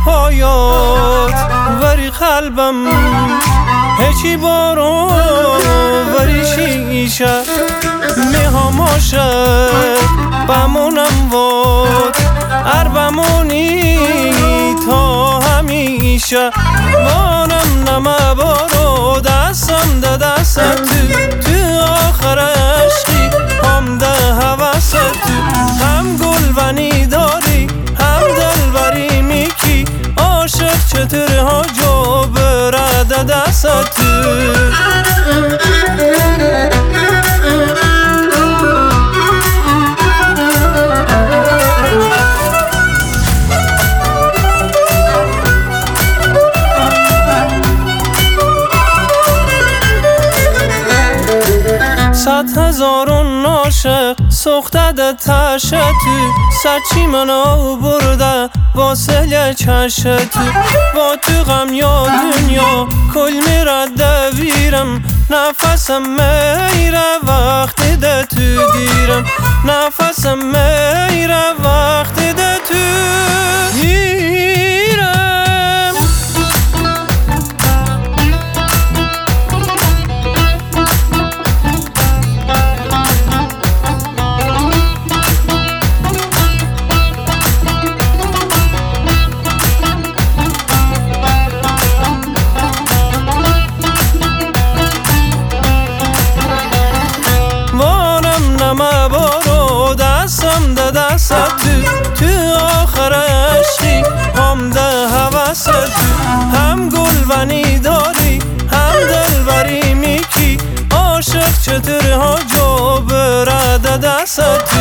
پایات وری قلبم هیچی بارو وری شیشه میهاماشه بمونم وات بمونی تا همیشه وانم نمه بارو دستم ده دست تو آخر عشقی هم ده حوست تو هم گلونی داری هم دلبری میکی عاشق چطور ها جو برده دست تو صد هزارون عاشق سخته ده تشه تو سچی منو برده واسه چشه تو با تو غم یا دنیا کل میره دویرم نفسم میره وقتی ده تو گیرم نفسم میره وقتی ده تو گیرم نمه بارو دستم ده دست تو آخر عشقی هم ده حوست تو هم گلونی داری هم دلبری میکی عاشق چطور ها جو برده دست